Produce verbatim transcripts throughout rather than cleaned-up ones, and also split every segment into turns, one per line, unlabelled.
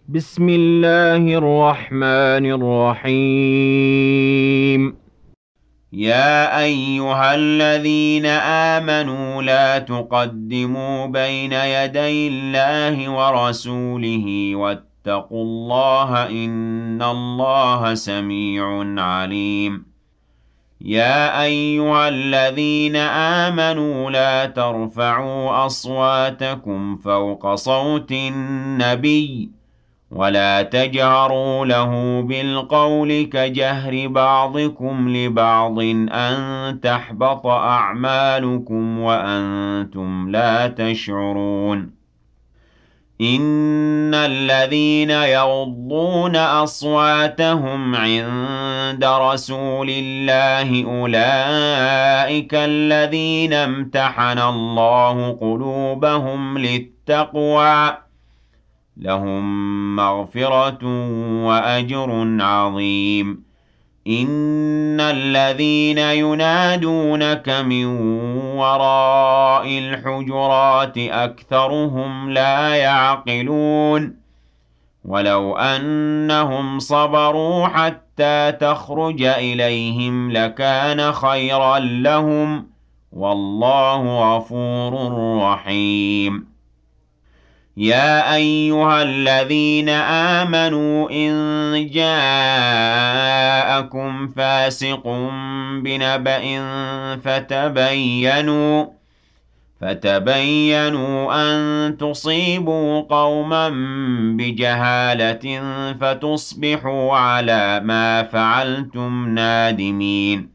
بسم الله الرحمن الرحيم.
يا أيها الذين آمنوا لا تقدموا بين يدي الله ورسوله واتقوا الله إن الله سميع عليم. يا أيها الذين آمنوا لا ترفعوا أصواتكم فوق صوت النبي ولا تجهروا له بالقول كجهر بعضكم لبعض أن تحبط أعمالكم وأنتم لا تشعرون. إن الذين يغضون أصواتهم عند رسول الله أولئك الذين امتحن الله قلوبهم للتقوى لهم مغفرة وأجر عظيم. إن الذين ينادونك من وراء الحجرات أكثرهم لا يعقلون. ولو أنهم صبروا حتى تخرج إليهم لكان خيرا لهم والله غفور رحيم. يا أيها الذين آمنوا إن جاءكم فاسق بنبأ فتبينوا فتبينوا أن تصيبوا قوما بجهالة فتصبحوا على ما فعلتم نادمين.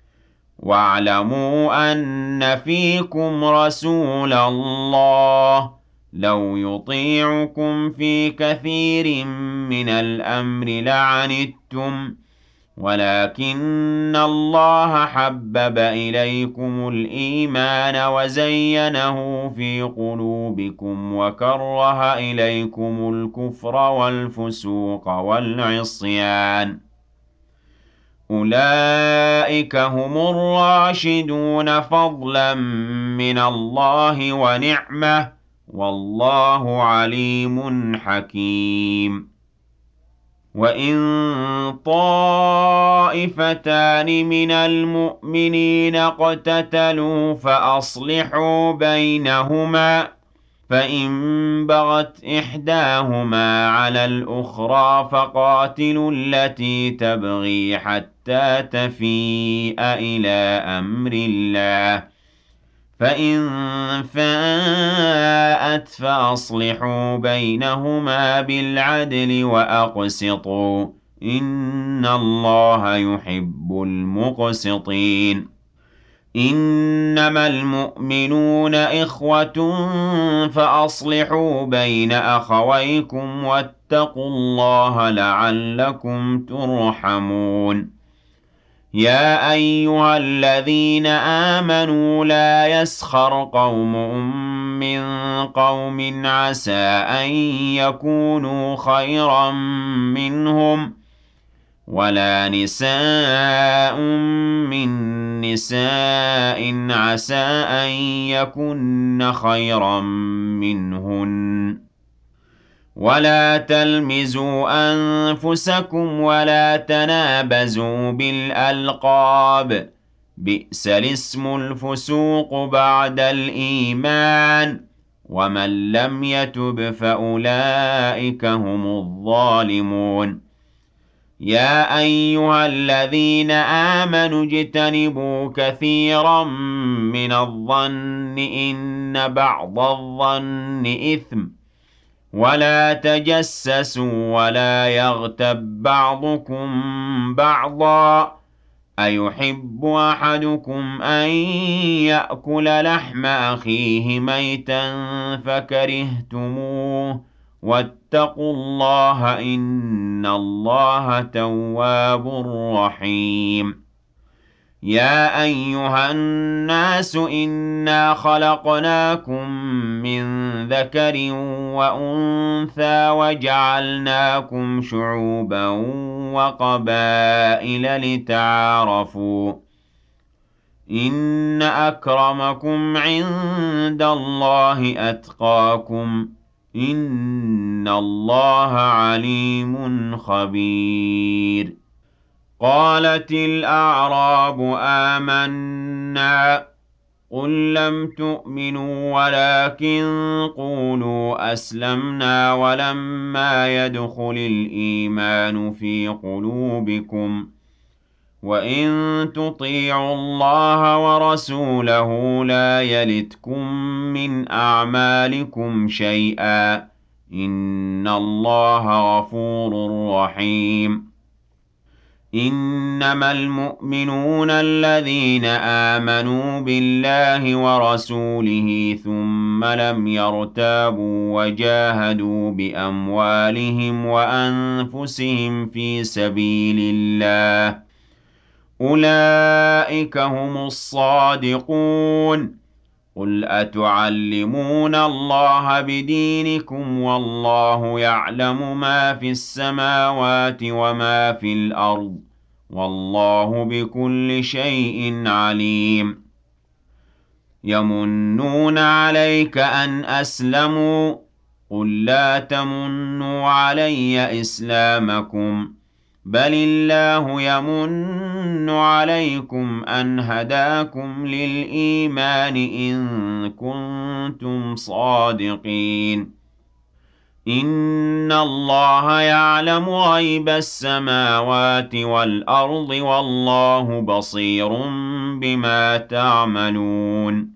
واعلموا أن فيكم رسول الله لو يطيعكم في كثير من الأمر لعنتم ولكن الله حبب إليكم الإيمان وزينه في قلوبكم وكره إليكم الكفر والفسوق والعصيان. أولئك هم الراشدون فضلا من الله ونعمة والله عليم حكيم. وإن طائفتان من المؤمنين اقتتلوا فأصلحوا بينهما فإن بغت إحداهما على الأخرى فقاتلوا التي تبغي حتى تفيء إلى أمر الله فإن فاءت فأصلحوا بينهما بالعدل وأقسطوا إن الله يحب المقسطين. إنما المؤمنون إخوة فأصلحوا بين أخويكم واتقوا الله لعلكم ترحمون. يا أيها الذين آمنوا لا يسخر قوم من قوم عسى أن يكونوا خيرا منهم ولا نساء من نساء عسى أن يكن خيرا منهن ولا تلمزوا أنفسكم ولا تنابزوا بالألقاب بئس الاسم الفسوق بعد الإيمان ومن لم يتب فأولئك هم الظالمون. يا أيها الذين آمنوا اجتنبوا كثيرا من الظن إن بعض الظن إثم ولا تجسسوا ولا يغتب بعضكم بعضا أيحب أحدكم أن يأكل لحم أخيه ميتا فكرهتموه واتقوا الله إن الله تواب رحيم. يا أيها الناس إنا خلقناكم من ذكر وأنثى وجعلناكم شعوبا وقبائل لتعارفوا إن أكرمكم عند الله أتقاكم إِنَّ اللَّهَ عَلِيمٌ خَبِيرٌ قَالَتِ الْأَعْرَابُ آمَنَّا قُل لَّمْ تُؤْمِنُوا وَلَٰكِن قُولُوا أَسْلَمْنَا وَلَمَّا يَدْخُلِ الْإِيمَانُ فِي قُلُوبِكُمْ ۖ وَإِن تُطِيعُوا اللَّهَ وَرَسُولَهُ لَا يَلِتْكُم مِّنْ أَعْمَالِكُمْ شَيْئًا ۚ إِنَّ اللَّهَ غَفُورٌ رَّحِيمٌ إِنَّمَا الْمُؤْمِنُونَ الَّذِينَ آمَنُوا بِاللَّهِ وَرَسُولِهِ ثُمَّ لَمْ يَرْتَابُوا وَجَاهَدُوا بِأَمْوَالِهِمْ وَأَنفُسِهِمْ فِي سَبِيلِ اللَّهِ ۚ أُولَٰئِكَ هُمُ الصَّادِقُونَ قُلْ أَتُعَلِّمُونَ اللَّهَ بِدِينِكُمْ وَاللَّهُ يَعْلَمُ مَا فِي السَّمَاوَاتِ وَمَا فِي الْأَرْضِ ۚ وَاللَّهُ بِكُلِّ شَيْءٍ عَلِيمٌ يَمُنُّونَ عَلَيْكَ أَنْ أَسْلَمُوا ۖ قُل لَّا تَمُنُّوا عَلَيَّ إِسْلَامَكُم ۖ بَلِ اللَّهُ يَمُنُّ عَلَيْكُمْ أَنْ هَدَاكُمْ لِلْإِيمَانِ إِن كُنتُمْ صَادِقِينَ إِنَّ اللَّهَ يَعْلَمُ غَيْبَ السَّمَاوَاتِ وَالْأَرْضِ ۚ وَاللَّهُ بَصِيرٌ بِمَا تَعْمَلُونَ